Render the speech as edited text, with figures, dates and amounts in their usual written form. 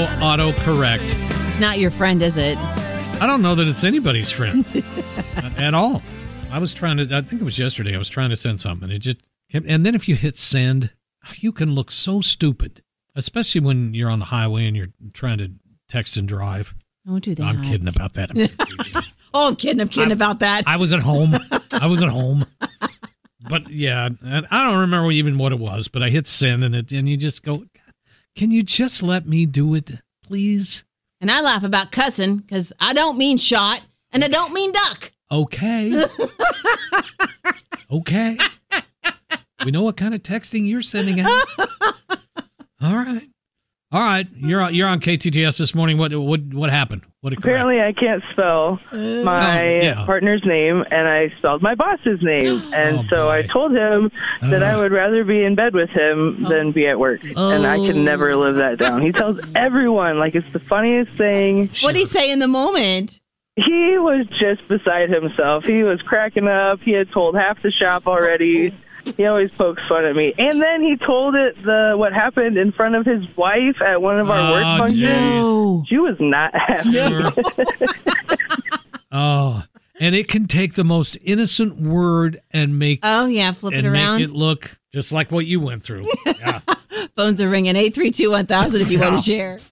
autocorrect. It's not your friend, is it? I don't know that it's anybody's friend at all. I think it was yesterday, I was trying to send something. It just kept, and then if you hit send, you can look so stupid, especially when you're on the highway and you're trying to text and drive. Don't do that. I'm kidding about that. I'm kidding about that. I was at home. But yeah, and I don't remember even what it was, but I hit send and you just go, can you just let me do it, please? And I laugh about cussing because I don't mean shot and I don't mean duck. Okay. Okay. We know what kind of texting you're sending out. All right. You're on KTTS this morning. What happened? Apparently, I can't spell my partner's name, and I spelled my boss's name. And so I told him that I would rather be in bed with him than be at work. And I can never live that down. He tells everyone, like, it's the funniest thing. What'd he say in the moment? He was just beside himself. He was cracking up. He had told half the shop already. He always pokes fun at me. And then he told what happened in front of his wife at one of our work functions. No. She was not happy. No. And it can take the most innocent word and flip it around. Make it look just like what you went through. Yeah. Phones are ringing. 832-1000 if you want to share.